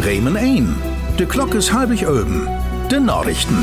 Bremen 1. De Klok is halbig oben. De Nachrichten.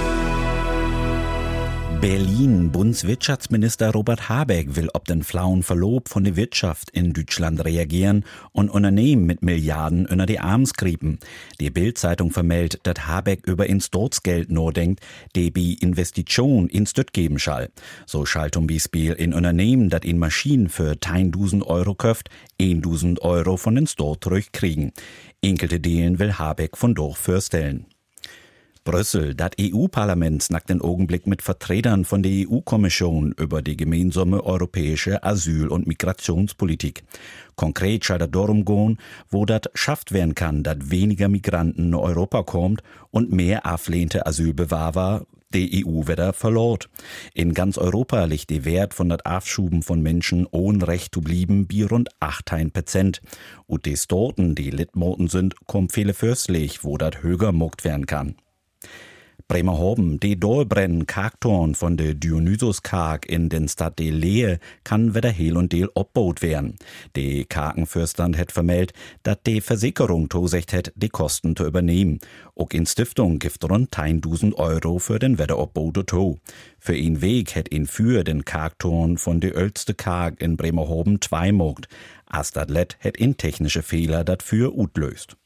Berlin. Bundeswirtschaftsminister Robert Habeck will ob den flauen Verlob von der Wirtschaft in Deutschland reagieren und Unternehmen mit Milliarden unter die Arms kriegen. Die Bild-Zeitung vermeldet, dass Habeck über ins Staatsgeld nachdenkt, die bei Investition ins Stütt geben schall. So schall zum Beispiel in Unternehmen, dat in Maschinen für 1.000 Euro köft, 1.000 Euro von den Staat zurückkriegen. Enkelte Dealen will Habeck von dort vorstellen. Brüssel, das EU-Parlament snackt den Augenblick mit Vertretern von der EU-Kommission über die gemeinsame europäische Asyl- und Migrationspolitik. Konkret soll das darum gehen, wo das schafft werden kann, dass weniger Migranten in Europa kommt und mehr ablehnte Asylbewerber die EU wieder verlor. In ganz Europa liegt der Wert von das Aufschuben von Menschen ohne Recht zu blieben bei rund 8%. Und die Staaten, die Lidmoten sind, kommt viele fürstlich, wo das höher mogt werden kann. Bremerhaven, die Dolbrennen Kargtorn von der Dionysos-Karg in den Stadt de Lehe kann wieder heil und del abbaut werden. Die Kargenfürstand hat vermeldet, dass die Versicherung tosecht hat, die Kosten zu übernehmen. Auch in Stiftung gibt rund 1.000 Euro für den Wiederabbau to. Für ihn Weg hat ihn für den Kargtorn von der Ölste Karg in Bremerhaven 2 mogt. As dat let hat ihn technische Fehler dafür utlöst.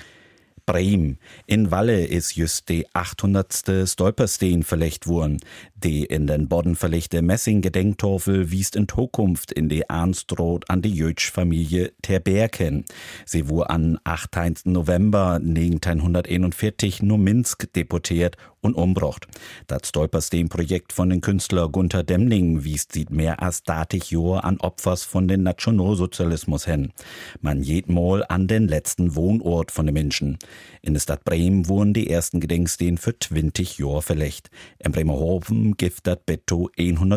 Bremen. In Walle ist just die 800. Stolpersteen verlegt worden. Die in den Bodden verlegte Messing-Gedenktafel wiest in Zukunft in die Ernstrot an die Jötsch-Familie Terberken. Sie wurde am 18. November 1941 nur Minsk deportiert und umgebracht. Das Stolpersteen-Projekt von den Künstler Gunter Demning wiest sieht mehr als 30 Jahre an Opfers von den Nationalsozialismus hin. Man geht mal an den letzten Wohnort von den Menschen. In der Stadt Bremen wurden die ersten Gedenkstenen für 20 Jahre verlegt. In Bremerhaven gibt das Betto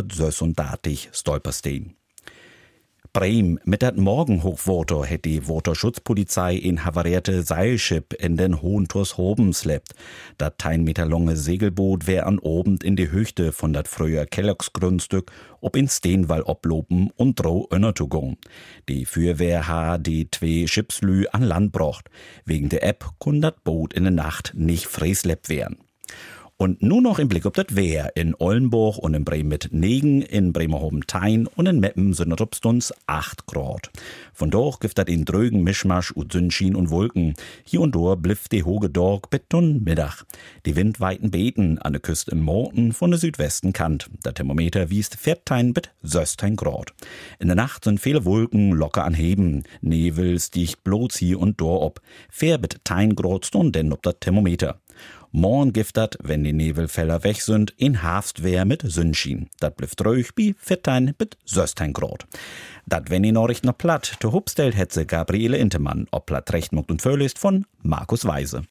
136 Stolpersteen. Bremen. Mit dat Morgenhochwater hätt die Waterschutzpolizei in havarierte Seilschip in den Hohentorshoben sleppt. Dat 1 Meter lange Segelboot wär an Abend in die Höchte von dat früher Kelloggs Grundstück ob in Steenwall oblopen und droh önnertugung. Die Feuerwehr ha die 2 Schiffslü an Land brocht. Wegen der App kun dat Boot in der Nacht nicht fräslepp werden. Und nur noch im Blick auf das Wehr. In Ollenburg und in Bremen mit 9, in Bremerhaven-Tein und in Meppen sind es obstuns 8 Grad. Von dort gibt das in drögen Mischmasch und Sonnenschein und Wolken. Hier und dort blifft die hohe Dorg bis zum Mittag. Die windweiten Beeten an der Küste im Morgen von der Südwesten Kant. Der Thermometer wiest 14 bis 16 Grad. In der Nacht sind viele Wolken locker anheben. Nebel sticht bloß hier und dort ob. 4 bis 10 Grad stunden ob das Thermometer. Morgen gibt dat, wenn die Nebelfelder weg sind, in Herbstwehr mit Sonnenschein. Dat blifft ruhig bei 14 bis 16 Grad. Dat, wenn die Nachricht noch platt, zu Hubstellt hetze Gabriele Intemann, ob platt recht mogt und völlig von Markus Weise.